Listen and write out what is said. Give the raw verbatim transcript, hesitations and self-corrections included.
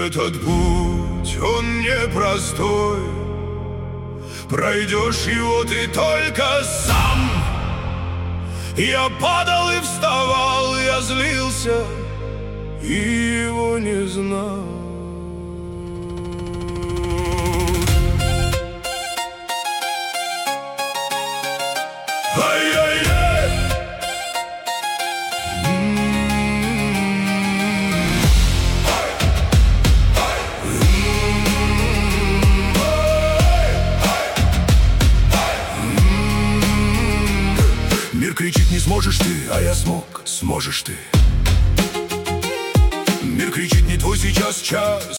Этот путь, он непростой, пройдешь его ты только сам. Я падал и вставал, я злился и его не знал. Ай-яй-яй! Мир кричит: не сможешь ты, а я смог, сможешь ты. Мир кричит: не твой сейчас час.